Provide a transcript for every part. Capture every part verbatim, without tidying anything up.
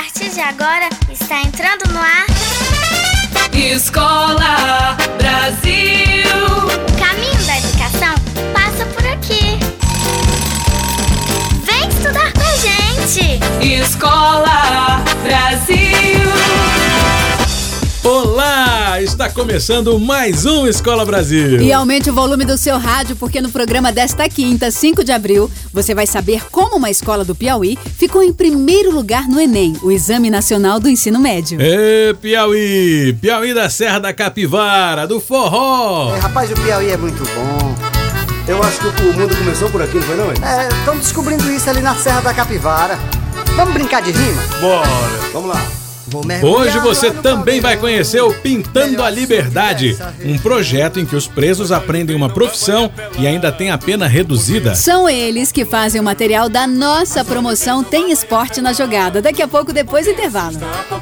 partir de agora, está entrando no ar Escola Brasil. O caminho da educação passa por aqui. Vem estudar com a gente. Escola Brasil. Olá! Está começando mais um Escola Brasil. E aumente o volume do seu rádio, porque no programa desta quinta, cinco de abril, você vai saber como uma escola do Piauí ficou em primeiro lugar no Enem, o Exame Nacional do Ensino Médio. Ê, Piauí! Piauí da Serra da Capivara, do forró! É, rapaz, o Piauí é muito bom. Eu acho que o mundo começou por aqui, não foi não? É, estão descobrindo isso ali na Serra da Capivara. Vamos brincar de rima? Bora! Vamos lá! Hoje você também vai conhecer o Pintando a Liberdade, um projeto em que os presos aprendem uma profissão e ainda tem a pena reduzida. São eles que fazem o material da nossa promoção Tem Esporte na Jogada. Daqui a pouco, depois do intervalo.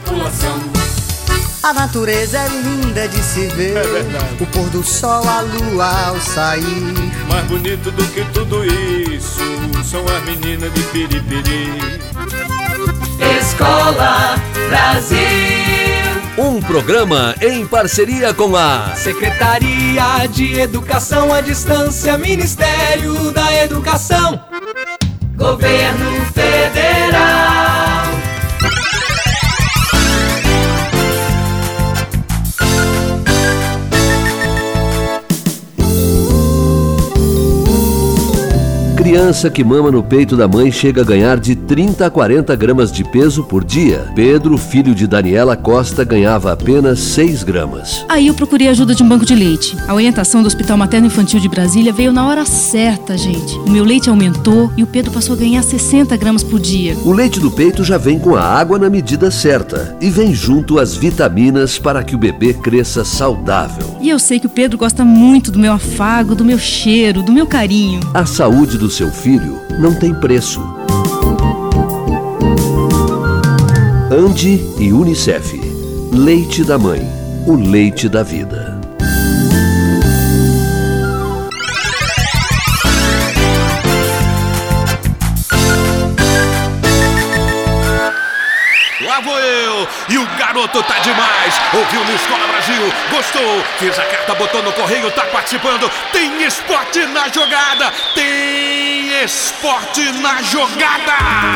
A natureza é linda de se ver, é verdade. O pôr do sol, a lua ao sair. Mais bonito do que tudo isso são as meninas de piripiri. Escola Brasil. Um programa em parceria com a Secretaria de Educação à Distância, Ministério da Educação, Governo Federal. Criança que mama no peito da mãe chega a ganhar de trinta a quarenta gramas de peso por dia. Pedro, filho de Daniela Costa, ganhava apenas seis gramas. Aí eu procurei a ajuda de um banco de leite. A orientação do Hospital Materno Infantil de Brasília veio na hora certa, gente. O meu leite aumentou e o Pedro passou a ganhar sessenta gramas por dia. O leite do peito já vem com a água na medida certa e vem junto as vitaminas para que o bebê cresça saudável. E eu sei que o Pedro gosta muito do meu afago, do meu cheiro, do meu carinho. A saúde do seu filho não tem preço. Andi e Unicef. Leite da mãe, o leite da vida. Lá vou eu, e o garoto tá demais. Ouviu no Escola Brasil, gostou, fez a carta, botou no correio, tá participando. Tem esporte na jogada, tem esporte na jogada.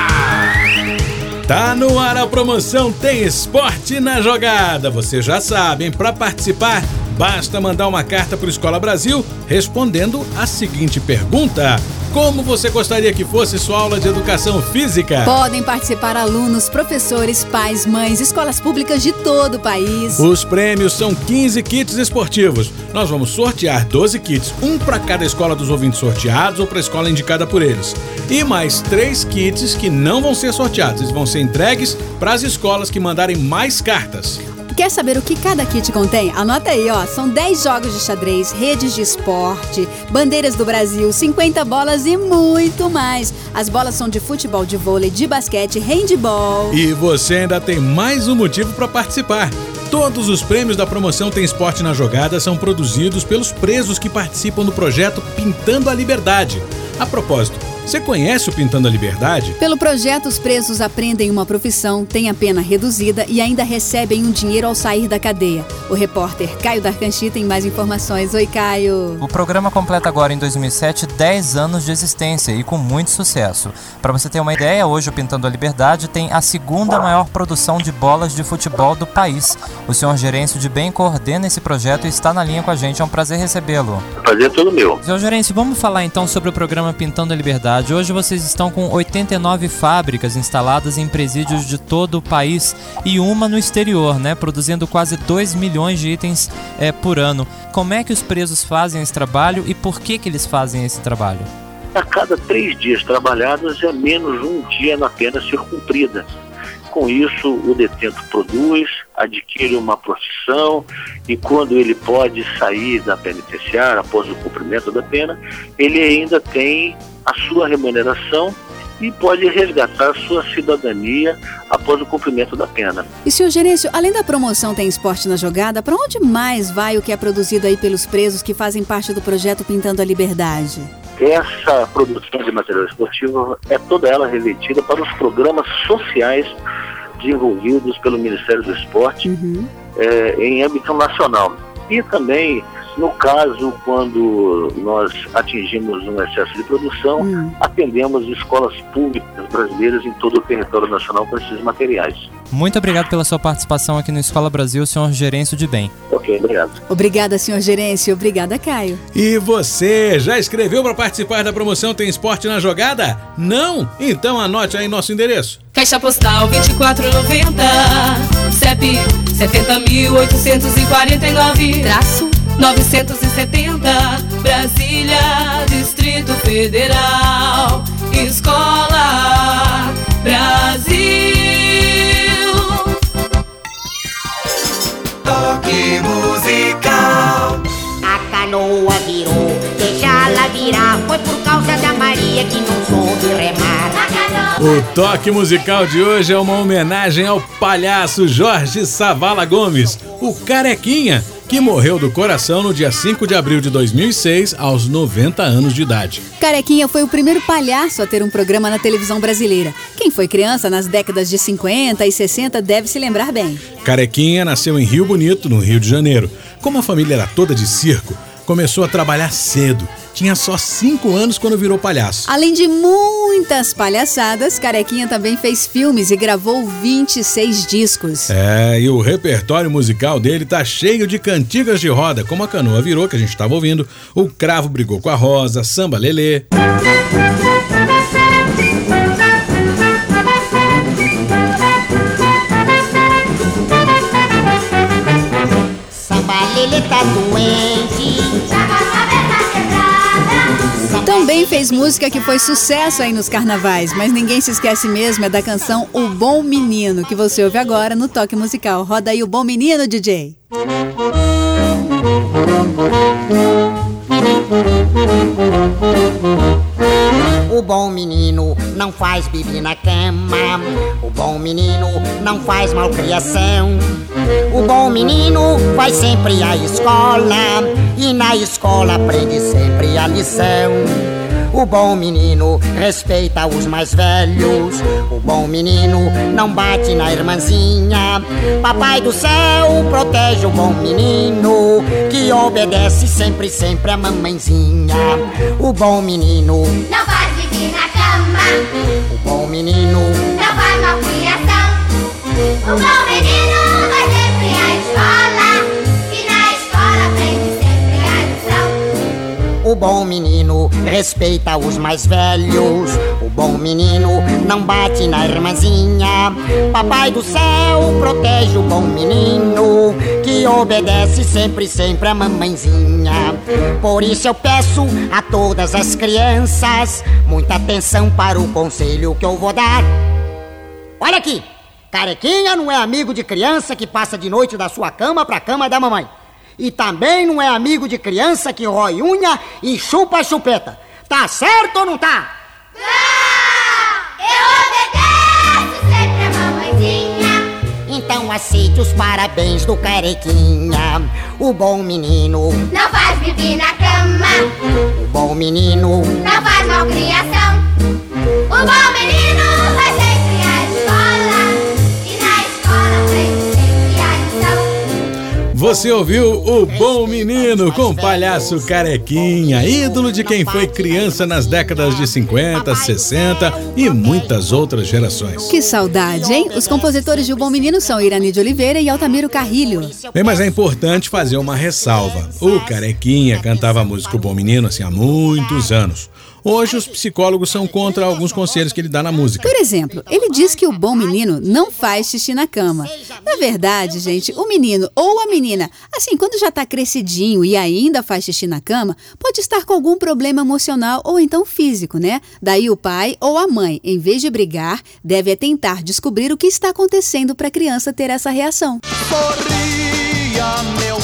Tá no ar a promoção Tem Esporte na Jogada. Você já sabe, hein? Para participar, basta mandar uma carta pro Escola Brasil respondendo a seguinte pergunta: como você gostaria que fosse sua aula de educação física? Podem participar alunos, professores, pais, mães, escolas públicas de todo o país. Os prêmios são quinze kits esportivos. Nós vamos sortear doze kits, um para cada escola dos ouvintes sorteados ou para a escola indicada por eles. E mais três kits que não vão ser sorteados, eles vão ser entregues para as escolas que mandarem mais cartas. Quer saber o que cada kit contém? Anota aí, ó. São dez jogos de xadrez, redes de esporte, bandeiras do Brasil, cinquenta bolas e muito mais. As bolas são de futebol, de vôlei, de basquete, handebol. E você ainda tem mais um motivo para participar. Todos os prêmios da promoção Tem Esporte na Jogada são produzidos pelos presos que participam do projeto Pintando a Liberdade. A propósito, você conhece o Pintando a Liberdade? Pelo projeto, os presos aprendem uma profissão, têm a pena reduzida e ainda recebem um dinheiro ao sair da cadeia. O repórter Caio Darcanchi tem mais informações. Oi, Caio. O programa completa agora, em dois mil e sete, dez anos de existência e com muito sucesso. Para você ter uma ideia, hoje o Pintando a Liberdade tem a segunda maior produção de bolas de futebol do país. O senhor Gerêncio de Bem coordena esse projeto e está na linha com a gente. É um prazer recebê-lo. Prazer é todo meu. senhor Gerêncio, vamos falar então sobre o programa Pintando a Liberdade. Hoje vocês estão com oitenta e nove fábricas instaladas em presídios de todo o país e uma no exterior, né? Produzindo quase dois milhões de itens é, por ano. Como é que os presos fazem esse trabalho e por que que eles fazem esse trabalho? A cada três dias trabalhados é menos um dia na pena ser cumprida. Com isso, o detento produz, adquire uma profissão e quando ele pode sair da penitenciária após o cumprimento da pena, ele ainda tem a sua remuneração e pode resgatar sua cidadania após o cumprimento da pena. E, senhor Gerêncio, além da promoção Tem Esporte na Jogada, para onde mais vai o que é produzido aí pelos presos que fazem parte do projeto Pintando a Liberdade? Essa produção de material esportivo é toda ela revertida para os programas sociais desenvolvidos pelo Ministério do Esporte uhum. é, em âmbito nacional. E também, no caso, quando nós atingimos um excesso de produção, uhum. atendemos escolas públicas brasileiras em todo o território nacional com esses materiais. Muito obrigado pela sua participação aqui no Escola Brasil, senhor Gerêncio de Bem. Ok, obrigado. Obrigada, senhor Gerêncio. Obrigada, Caio. E você, já escreveu para participar da promoção Tem Esporte na Jogada? Não? Então anote aí nosso endereço. Caixa Postal vinte e quatro noventa, C E P setenta mil oitocentos e quarenta e nove, traço novecentos e setenta, Brasília, Distrito Federal. Escola Brasil. Toque musical. A canoa virou, deixa ela virar. Foi por causa da Maria que não soube remar. O toque musical de hoje é uma homenagem ao palhaço Jorge Savala Gomes, o Carequinha, que morreu do coração no dia cinco de abril de dois mil e seis, aos noventa anos de idade. Carequinha foi o primeiro palhaço a ter um programa na televisão brasileira. Quem foi criança nas décadas de cinquenta e sessenta deve se lembrar bem. Carequinha nasceu em Rio Bonito, no Rio de Janeiro. Como a família era toda de circo, começou a trabalhar cedo. Tinha só cinco anos quando virou palhaço. Além de muitas palhaçadas, Carequinha também fez filmes e gravou vinte e seis discos. É, e o repertório musical dele tá cheio de cantigas de roda, como a Canoa Virou, que a gente estava ouvindo, O Cravo Brigou com a Rosa, Samba Lelê. Samba Lelê tá doente, também fez música que foi sucesso aí nos carnavais, mas ninguém se esquece mesmo é da canção O Bom Menino, que você ouve agora no Toque Musical. Roda aí O Bom Menino, D J. O bom menino não faz bibi na cama. O bom menino não faz malcriação. O bom menino vai sempre à escola e na escola aprende sempre a lição. O bom menino respeita os mais velhos. O bom menino não bate na irmãzinha. Papai do céu protege o bom menino, que obedece sempre, sempre a mamãezinha. O bom menino não faz xixi na cama. O bom menino não faz malcriação. O bom menino vai sempre à escola e na escola aprende sempre a lição. O bom menino respeita os mais velhos. O bom menino não bate na irmãzinha. Papai do céu protege o bom menino, que obedece sempre, sempre a mamãezinha. Por isso eu peço a todas as crianças muita atenção para o conselho que eu vou dar. Olha aqui, Carequinha não é amigo de criança que passa de noite da sua cama pra cama da mamãe. E também não é amigo de criança que rói unha e chupa a chupeta. Tá certo ou não tá? Não! Eu obedeço sempre a mamãezinha. Então aceite os parabéns do Carequinha. O bom menino não faz bibi na cama. O bom menino não faz malcriação. O bom menino vai sempre à escola e na escola aprende sempre a lição. Você ouviu O Bom Menino com o palhaço Carequinha, ídolo de quem foi criança nas décadas de cinquenta, sessenta e muitas outras gerações. Que saudade, hein? Os compositores de O Bom Menino são Irani de Oliveira e Altamiro Carrilho. Bem, mas é importante fazer uma ressalva. O Carequinha cantava a música O Bom Menino assim há muitos anos. Hoje os psicólogos são contra alguns conselhos que ele dá na música. Por exemplo, ele diz que o bom menino não faz xixi na cama. Na verdade, gente, o menino ou a menina, assim, quando já tá crescidinho e ainda faz xixi na cama, pode estar com algum problema emocional ou então físico, né? Daí o pai ou a mãe, em vez de brigar, deve tentar descobrir o que está acontecendo para a criança ter essa reação. Sorria, meu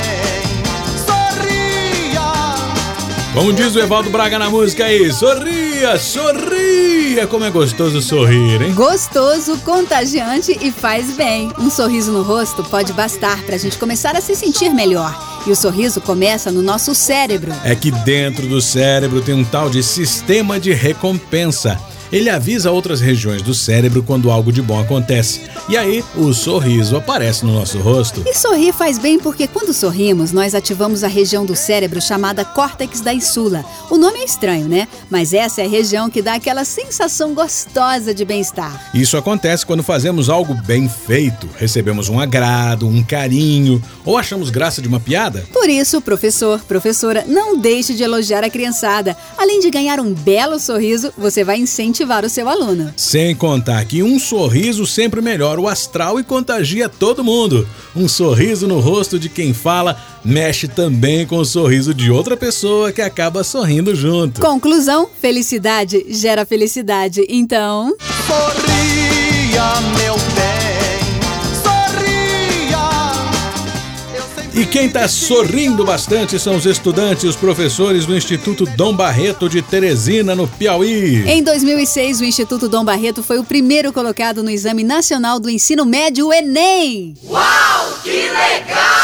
Como diz o Evaldo Braga na música aí, sorria, sorria, como é gostoso sorrir, hein? Gostoso, contagiante e faz bem. Um sorriso no rosto pode bastar pra gente começar a se sentir melhor. E o sorriso começa no nosso cérebro. É que dentro do cérebro tem um tal de sistema de recompensa. Ele avisa outras regiões do cérebro quando algo de bom acontece. E aí, o sorriso aparece no nosso rosto. E sorrir faz bem porque quando sorrimos, nós ativamos a região do cérebro chamada córtex da insula. O nome é estranho, né? Mas essa é a região que dá aquela sensação gostosa de bem-estar. Isso acontece quando fazemos algo bem feito. Recebemos um agrado, um carinho ou achamos graça de uma piada. Por isso, professor, professora, não deixe de elogiar a criançada. Além de ganhar um belo sorriso, você vai incentivar o seu aluno. Sem contar que um sorriso sempre melhora o astral e contagia todo mundo. Um sorriso no rosto de quem fala mexe também com o sorriso de outra pessoa que acaba sorrindo junto. Conclusão, felicidade gera felicidade. Então... Sorria, meu bem, sorria. E quem está sorrindo bastante são os estudantes e os professores do Instituto Dom Barreto de Teresina, no Piauí. Em dois mil e seis, o Instituto Dom Barreto foi o primeiro colocado no Exame Nacional do Ensino Médio, o Enem. Uau, que legal!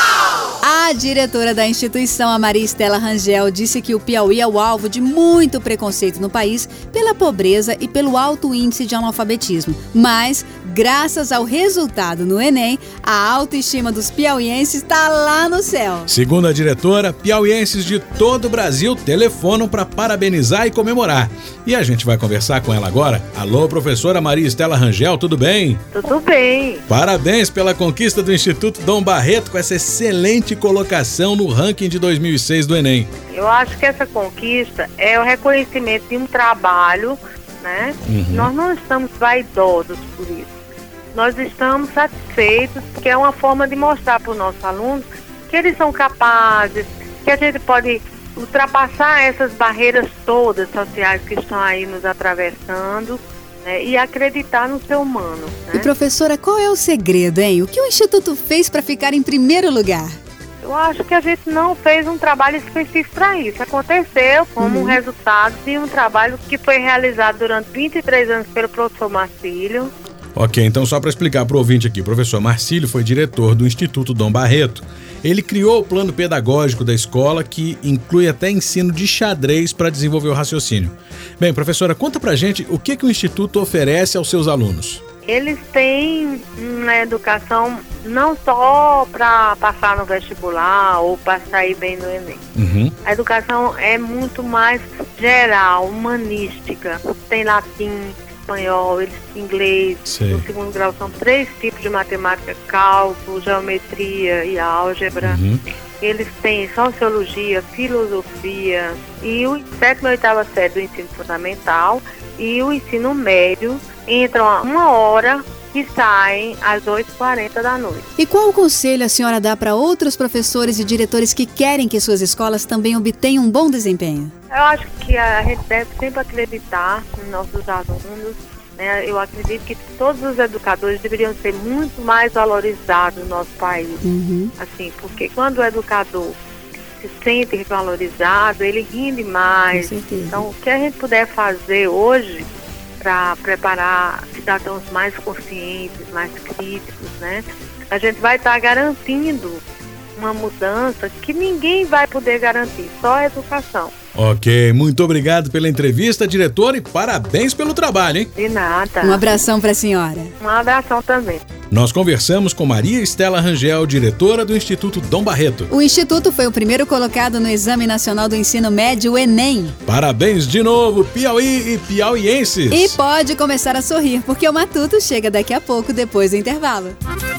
A diretora da instituição, a Maria Estela Rangel, disse que o Piauí é o alvo de muito preconceito no país pela pobreza e pelo alto índice de analfabetismo. Mas, graças ao resultado no Enem, a autoestima dos piauienses está lá no céu. Segundo a diretora, piauienses de todo o Brasil telefonam para parabenizar e comemorar. E a gente vai conversar com ela agora. Alô, professora Maria Estela Rangel, tudo bem? Tudo bem. Parabéns pela conquista do Instituto Dom Barreto com essa excelente colocação no ranking de dois mil e seis do Enem. Eu acho que essa conquista é o reconhecimento de um trabalho, né? Uhum. Nós não estamos vaidosos por isso. Nós estamos satisfeitos porque é uma forma de mostrar para os nossos alunos que eles são capazes, que a gente pode ultrapassar essas barreiras todas sociais que estão aí nos atravessando, né, e acreditar no ser humano. Né? E professora, qual é o segredo, hein? O que o Instituto fez para ficar em primeiro lugar? Eu acho que a gente não fez um trabalho específico para isso. Aconteceu como uhum. um resultado de um trabalho que foi realizado durante vinte e três anos pelo professor Marcílio. Ok, então só para explicar para o ouvinte aqui, o professor Marcílio foi diretor do Instituto Dom Barreto. Ele criou o plano pedagógico da escola, que inclui até ensino de xadrez para desenvolver o raciocínio. Bem, professora, conta pra gente o que, que o Instituto oferece aos seus alunos. Eles têm uma educação não só para passar no vestibular ou para sair bem no Enem. Uhum. A educação é muito mais geral, humanística. Tem latim, espanhol, eles inglês. Sei. No segundo grau são três tipos de matemática: cálculo, geometria e álgebra. Uhum. Eles têm sociologia, filosofia e o sétima e oitava série do ensino fundamental e o ensino médio entram a uma hora e saem às oito e quarenta da noite. E qual o conselho a senhora dá para outros professores e diretores que querem que suas escolas também obtenham um bom desempenho? Eu acho que a gente deve sempre acreditar nos nossos alunos, né? Eu acredito que todos os educadores deveriam ser muito mais valorizados no nosso país. Uhum. Assim, porque quando o educador se sente valorizado, ele rende mais. Então, o que a gente puder fazer hoje para preparar cidadãos mais conscientes, mais críticos, né? A gente vai estar tá garantindo uma mudança que ninguém vai poder garantir, só a educação. Ok, muito obrigado pela entrevista, diretora, e parabéns pelo trabalho, hein? De nada. Um abração para a senhora. Um abração também. Nós conversamos com Maria Estela Rangel, diretora do Instituto Dom Barreto. O Instituto foi o primeiro colocado no Exame Nacional do Ensino Médio, o Enem. Parabéns de novo, Piauí e piauienses. E pode começar a sorrir, porque o Matuto chega daqui a pouco, depois do intervalo.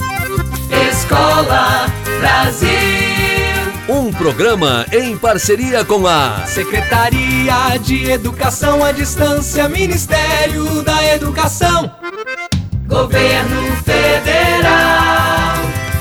Escola Brasil. Um programa em parceria com a Secretaria de Educação à Distância, Ministério da Educação, Governo Federal.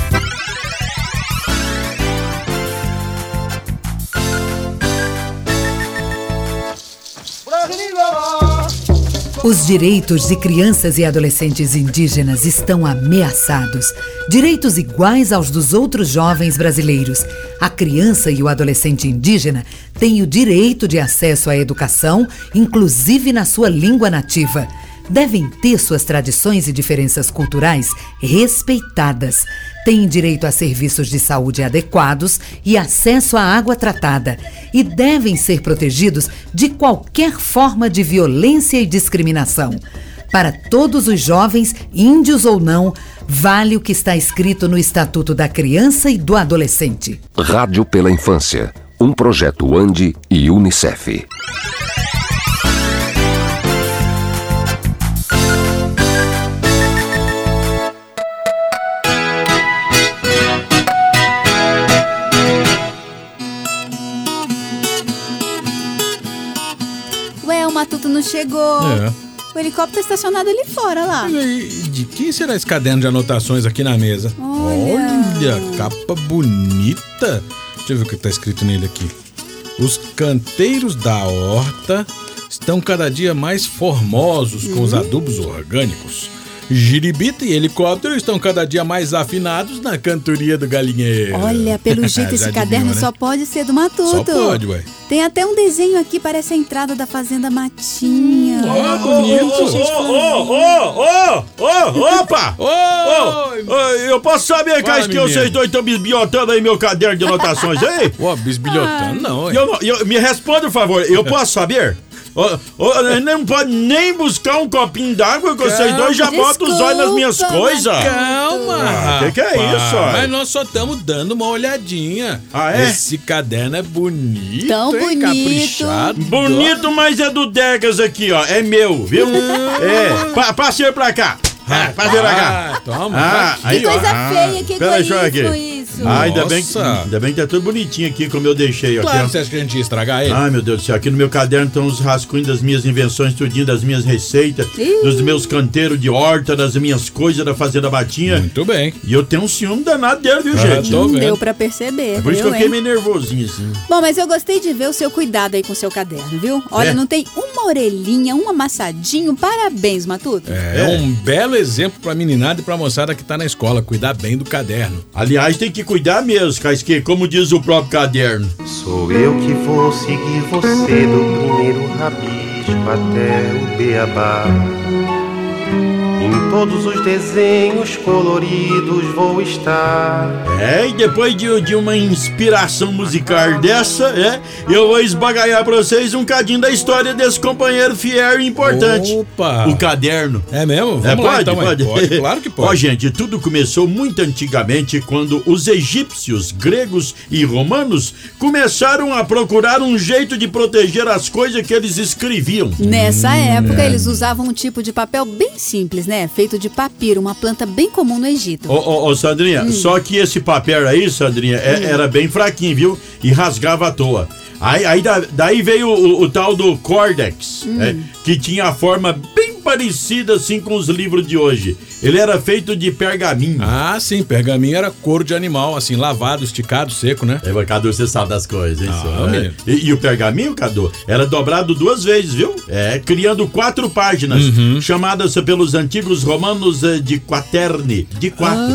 Os direitos de crianças e adolescentes indígenas estão ameaçados. Direitos iguais aos dos outros jovens brasileiros. A criança e o adolescente indígena têm o direito de acesso à educação, inclusive na sua língua nativa. devem ter suas tradições e diferenças culturais respeitadas. Têm direito a serviços de saúde adequados e acesso à água tratada. E devem ser protegidos de qualquer forma de violência e discriminação. Para todos os jovens, índios ou não, vale o que está escrito no Estatuto da Criança e do Adolescente. Rádio pela Infância, um projeto Andi e Unicef. Ué, o Matuto não chegou. É. O helicóptero tá estacionado ali fora, lá. E de quem será esse caderno de anotações aqui na mesa? Olha. Olha, capa bonita. Deixa eu ver o que tá escrito nele aqui. Os canteiros da horta estão cada dia mais formosos com os adubos orgânicos. Giribita e helicóptero estão cada dia mais afinados na cantoria do galinheiro. Olha, pelo jeito esse caderno adivinhou, né? só pode ser do Matuto. Só pode, ué. Tem até um desenho aqui, parece a entrada da Fazenda Matinha. Ó, bonito. Ô, ô, ô, ô, opa! Ô, eu posso saber, Cais, que vocês dois estão bisbilhotando aí meu caderno de anotações aí? Ó, bisbilhotando não, hein? Eu não eu, me responda, por favor, eu posso saber? Oh, oh, não pode nem buscar um copinho d'água que vocês dois já botam os olhos nas minhas coisas. Calma. Ah, que que é isso, ó? Mas nós só estamos dando uma olhadinha. Ah, é? Esse caderno é bonito, Tão hein? bonito. Caprichado. Bonito, mas é do Degas aqui, ó. É meu, viu? É. Pa Passei pra cá. Ah, passei pra cá. Ah, toma. Ah, Que aí, ó. coisa Ah, feia, que pera aí, deixa eu ver egoísmo aqui. isso. Ah, ainda bem, que, Nossa. ainda bem que tá tudo bonitinho aqui, como eu deixei. Ó, Claro, aqui, ó. você acha que a gente ia estragar ele? Ai, meu Deus do céu, aqui no meu caderno estão os rascunhos das minhas invenções, tudinho das minhas receitas, Ih. dos meus canteiros de horta, das minhas coisas da Fazenda Batinha. Muito bem. E eu tenho um ciúme danado dele, viu, Ah, gente? tô Não vendo. deu pra perceber, É por isso que viu, eu fiquei hein? meio nervosinho, assim. Bom, mas eu gostei de ver o seu cuidado aí com o seu caderno, viu? Olha, É. não tem uma orelhinha, um amassadinho. Parabéns, Matuto. É, é um belo exemplo pra meninada e pra moçada que tá na escola. Cuidar bem do caderno. Aliás, tem que cuidar mesmo, Casque, como diz o próprio caderno. Sou eu que vou seguir você do primeiro rabisco até o beabá. Em todos os desenhos coloridos vou estar. É, e depois de, de uma inspiração musical dessa, é, eu vou esbagaiar pra vocês um cadinho da história desse companheiro fiel e importante. Opa! O caderno. É mesmo? Vamos É, lá, pode, então, mãe. pode. Pode, claro que pode. Ó, gente, tudo começou muito antigamente, quando os egípcios, gregos e romanos começaram a procurar um jeito de proteger as coisas que eles escreviam. Nessa Hum, época, é. eles usavam um tipo de papel bem simples, né? Feito de papiro, uma planta bem comum no Egito. Ô, ô, ô, Sandrinha, Hum. só que esse papel aí, Sandrinha, é- era bem fraquinho, viu? E rasgava à toa. Aí, aí da- daí veio o, o tal do Cordex, Hum. é, que tinha a forma bem parecida assim com os livros de hoje. Ele era feito de pergaminho. Ah, sim, pergaminho era couro de animal, assim, lavado, esticado, seco, né? É, mas, Cadu, você sabe das coisas, hein, Ah, senhor? menino. E, e o pergaminho, Cadu, era dobrado duas vezes, viu? É, criando quatro páginas, Uhum. chamadas pelos antigos romanos eh, de quaterni, de quatro.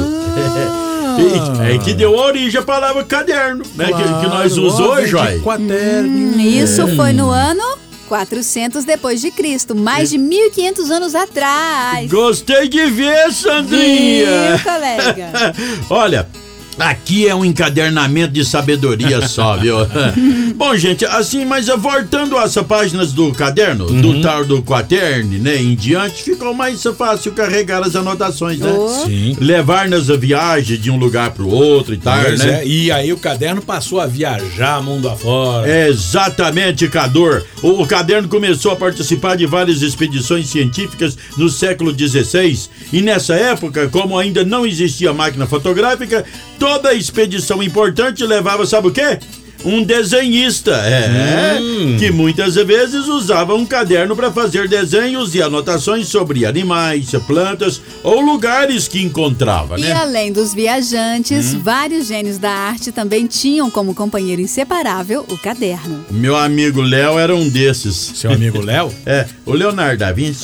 Ah. É, é que deu origem à palavra caderno, né? que, que nós Claro, usamos ó, hoje, vem de Joy. quaterno. Hum, isso foi no ano quatrocentos depois de Cristo, mais de mil e quinhentos anos atrás. Gostei de ver, Sandrinha! Viu, colega? Olha, aqui é um encadernamento de sabedoria só, viu? Bom, gente, assim, mas voltando às páginas do caderno, do tal do quaterne, né, em diante, ficou mais fácil carregar as anotações, né? Oh. Sim. Levar nas viagens de um lugar pro outro e tal, Pois né? é, e aí o caderno passou a viajar mundo afora. Exatamente, Cador. O, o caderno começou a participar de várias expedições científicas no século dezesseis e nessa época, como ainda não existia máquina fotográfica, toda expedição importante levava, sabe o quê? Um desenhista, é, Hum. que muitas vezes usava um caderno para fazer desenhos e anotações sobre animais, plantas ou lugares que encontrava, E né? além dos viajantes, Hum. vários gênios da arte também tinham como companheiro inseparável o caderno. Meu amigo Léo era um desses. Seu amigo Léo? É, o Leonardo da Vinci.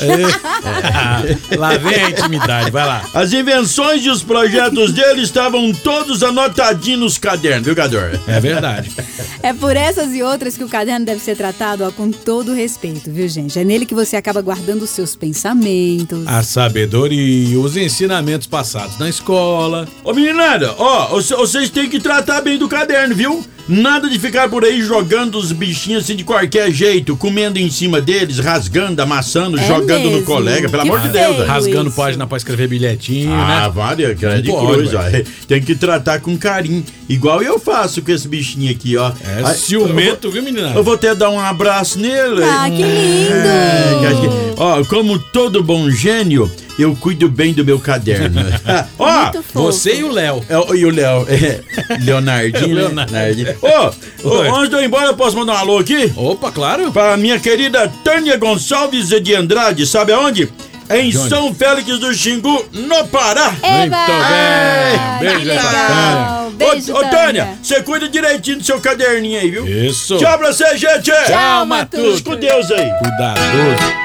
É. Lá vem a intimidade, vai lá. As invenções e os projetos dele estavam todos anotadinhos nos cadernos, viu, Gador? É verdade. É por essas e outras que o caderno deve ser tratado ó, com todo respeito, viu, gente? É nele que você acaba guardando os seus pensamentos, a sabedoria, os ensinamentos passados na escola. Ô meninada, ó, vocês têm que tratar bem do caderno, viu? Nada de ficar por aí jogando os bichinhos assim de qualquer jeito, comendo em cima deles, rasgando, amassando, É jogando mesmo? no colega, pelo Que amor de feio Deus. Rasgando isso. página pra escrever bilhetinho, Ah, né? várias, cara, de Não pode, cruz, ó. Tem que tratar com carinho, igual eu faço com esse bichinho aqui, ó. É Aí, ciumento, eu vou- viu, menina? Eu vou até dar um abraço nele. Ah, que lindo! É, que acho que- ó, como todo bom gênio, eu cuido bem do meu caderno. Ó, Muito fofo. Você e o Léo. é, e o Léo, é, Leonardinho, Leonardo. Leonardinho. Ô, ô, Oi. antes de eu ir embora, eu posso mandar um alô aqui? Opa, claro. Pra minha querida Tânia Gonçalves de Andrade, sabe aonde? Em De onde? São Félix do Xingu, no Pará. Eba! Muito bem. Que Beijo aí pra legal! Beijo, Ô, ô, Tânia, Tânia. você cuida direitinho do seu caderninho aí, viu? Isso. Tchau pra você, gente! Tchau, Matuto. Fique com Deus aí! Cuidadoso.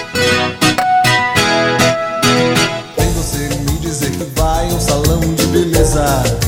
Vem você me dizer que vai a um salão de beleza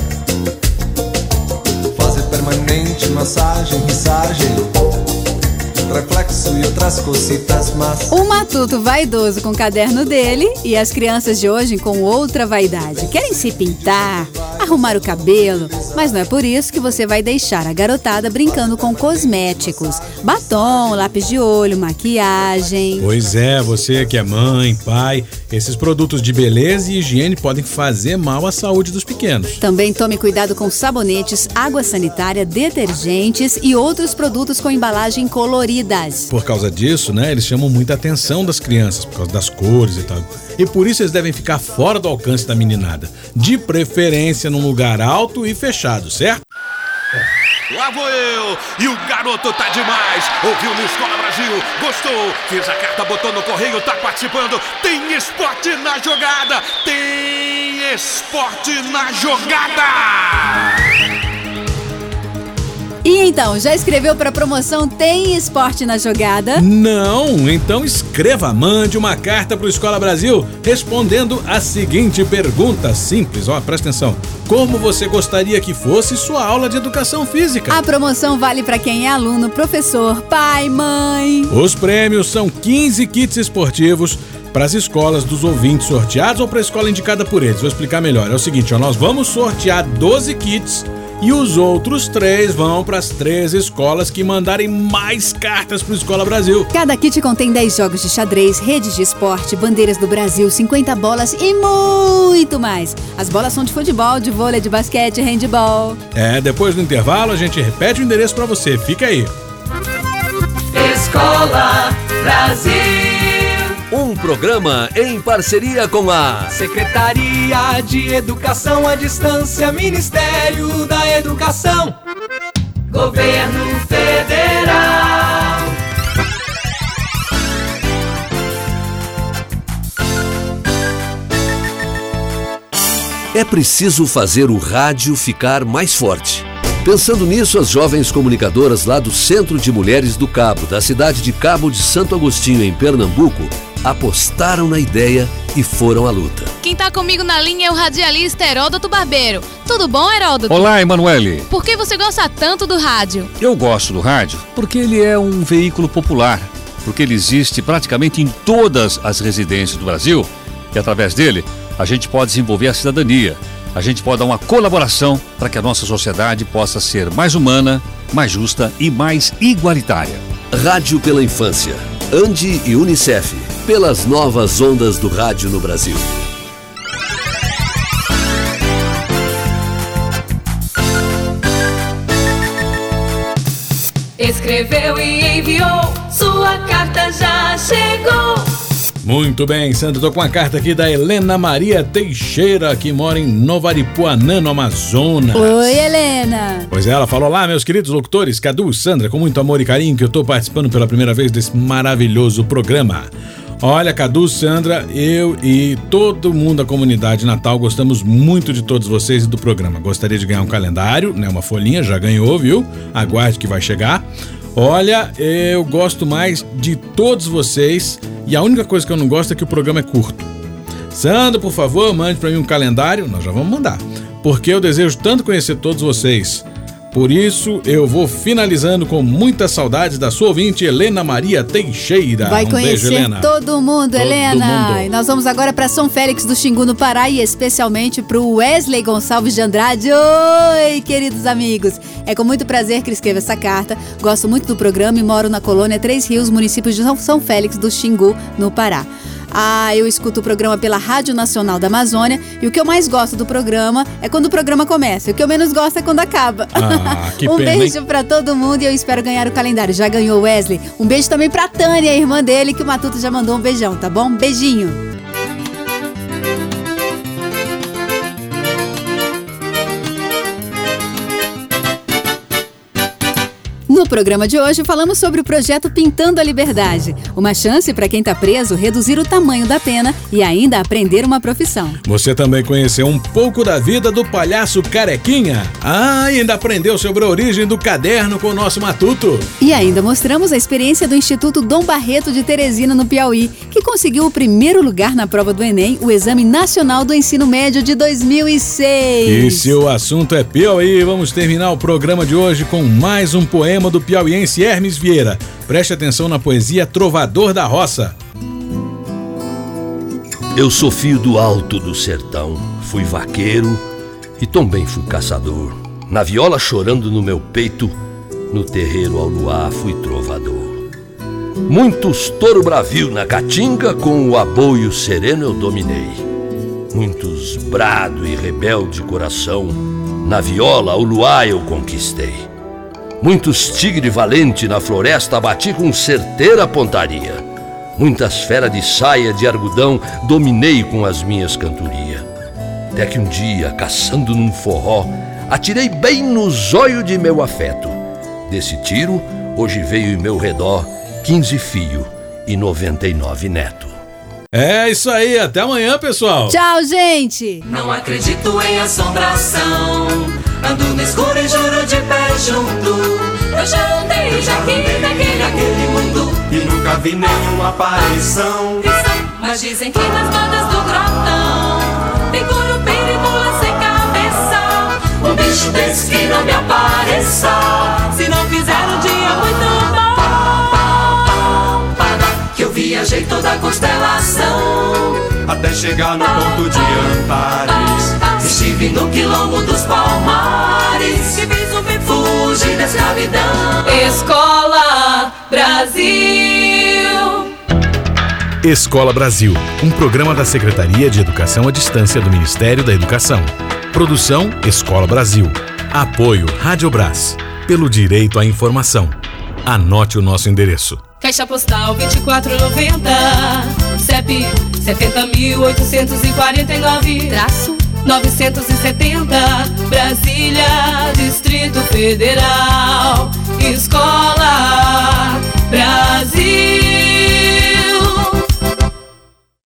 fazer permanente massagem, massagem, reflexo e outras cositas más. O Matuto vaidoso com o caderno dele e as crianças de hoje com outra vaidade. Querem se pintar, arrumar o cabelo, mas não é por isso que você vai deixar a garotada brincando com cosméticos. Batom, lápis de olho, maquiagem. Pois é, você que é mãe, pai, esses produtos de beleza e higiene podem fazer mal à saúde dos pequenos. Também tome cuidado com sabonetes, água sanitária, detergentes e outros produtos com embalagem coloridas. Por causa disso, né, eles chamam muita atenção das crianças, por causa das cores e tal. E por isso eles devem ficar fora do alcance da meninada. De preferência num lugar alto e fechado, certo? Lá vou eu, e o garoto tá demais. Ouviu no Escola Brasil, gostou, fez a carta, botou no correio, tá participando. Tem esporte na jogada, tem esporte na jogada. E então, já escreveu para a promoção Tem Esporte na Jogada? Não, então escreva, mande uma carta pro Escola Brasil respondendo a seguinte pergunta simples, ó, presta atenção. Como você gostaria que fosse sua aula de educação física? A promoção vale para quem é aluno, professor, pai, mãe. Os prêmios são quinze kits esportivos para as escolas dos ouvintes sorteados ou para a escola indicada por eles. Vou explicar melhor. É o seguinte, ó, nós vamos sortear doze kits e os outros três vão para as três escolas que mandarem mais cartas para o Escola Brasil. Cada kit contém dez jogos de xadrez, redes de esporte, bandeiras do Brasil, cinquenta bolas e muito mais. As bolas são de futebol, de vôlei, de basquete, handebol. É, depois do intervalo a gente repete o endereço para você. Fica aí. Escola Brasil. Um programa em parceria com a Secretaria de Educação à Distância, Ministério da Educação, Governo Federal. É preciso fazer o rádio ficar mais forte. Pensando nisso, as jovens comunicadoras lá do Centro de Mulheres do Cabo, da cidade de Cabo de Santo Agostinho, em Pernambuco, apostaram na ideia e foram à luta. Quem tá comigo na linha é o radialista Heródoto Barbeiro. Tudo bom, Heródoto? Olá, Emanuele. Por que você gosta tanto do rádio? Eu gosto do rádio porque ele é um veículo popular, porque ele existe praticamente em todas as residências do Brasil e através dele a gente pode desenvolver a cidadania. A gente pode dar uma colaboração para que a nossa sociedade possa ser mais humana, mais justa e mais igualitária. Rádio pela Infância. Ande e Unicef. Pelas novas ondas do rádio no Brasil. Escreveu e enviou, sua carta já chegou. Muito bem, Sandra, tô com uma carta aqui da Helena Maria Teixeira, que mora em Nova Aripuanã, no Amazonas. Oi, Helena. Pois é, ela falou: olá, meus queridos locutores, Cadu e Sandra, com muito amor e carinho que eu tô participando pela primeira vez desse maravilhoso programa. Olha, Cadu, Sandra, eu e todo mundo da comunidade Natal gostamos muito de todos vocês e do programa. Gostaria de ganhar um calendário, né, uma folhinha, já ganhou, viu? Aguarde que vai chegar. Olha, eu gosto mais de todos vocês e a única coisa que eu não gosto é que o programa é curto. Sandra, por favor, mande pra mim um calendário. Nós já vamos mandar, porque eu desejo tanto conhecer todos vocês. Por isso, eu vou finalizando com muitas saudades da sua ouvinte, Helena Maria Teixeira. Vai um conhecer beijo, Helena. todo mundo, Todo Helena. mundo. E nós vamos agora para São Félix do Xingu, no Pará, e especialmente para o Wesley Gonçalves de Andrade. Oi, queridos amigos. É com muito prazer que ele escreve essa carta. Gosto muito do programa e moro na colônia Três Rios, município de São Félix do Xingu, no Pará. Ah, eu escuto o programa pela Rádio Nacional da Amazônia e o que eu mais gosto do programa é quando o programa começa. E o que eu menos gosto é quando acaba. Ah, que um pena, beijo hein? pra todo mundo e eu espero ganhar o calendário. Já ganhou, Wesley. Um beijo também pra Tânia, a irmã dele, que o Matuto já mandou um beijão, tá bom? Beijinho. No programa de hoje falamos sobre o projeto Pintando a Liberdade, uma chance para quem está preso reduzir o tamanho da pena e ainda aprender uma profissão. Você também conheceu um pouco da vida do palhaço Carequinha? Ah, e ainda aprendeu sobre a origem do caderno com o nosso Matuto. E ainda mostramos a experiência do Instituto Dom Barreto de Teresina, no Piauí, que conseguiu o primeiro lugar na prova do Enem, o Exame Nacional do Ensino Médio de dois mil e seis. E se o assunto é Piauí, vamos terminar o programa de hoje com mais um poema do piauiense Hermes Vieira. Preste atenção na poesia Trovador da Roça. Eu sou filho do alto do sertão, fui vaqueiro e também fui caçador. Na viola chorando no meu peito, no terreiro ao luar fui trovador. Muitos touro bravio na caatinga, com o aboio sereno eu dominei. Muitos brado e rebelde coração, na viola ao luar eu conquistei. Muitos tigre valente na floresta bati com certeira pontaria. Muitas feras de saia de argudão dominei com as minhas cantorias. Até que um dia, caçando num forró, atirei bem no zóio de meu afeto. Desse tiro, hoje veio em meu redor quinze filho e noventa e nove neto. É isso aí, até amanhã, pessoal. Tchau, gente. Não acredito em assombração, ando no escuro e juro de pé junto. Eu já andei, eu já andei naquele, naquele mundo e nunca vi nenhuma aparição. Mas dizem que nas bandas do grotão tem curupira e mula sem cabeça. Um bicho desse que não me apareça, se não fizer um dia muito bom. Que eu viajei toda a constelação até chegar no ponto de Antares. Estive no quilombo dos Palmares, que fiz um fugir da escravidão. Escola Brasil. Escola Brasil, um programa da Secretaria de Educação à Distância do Ministério da Educação. Produção Escola Brasil. Apoio Rádio Brás. Pelo direito à informação. Anote o nosso endereço. Caixa Postal vinte e quatro noventa, C E P setenta mil oitocentos e quarenta e nove, traço novecentos e setenta, Brasília, Distrito Federal. Escola Brasil.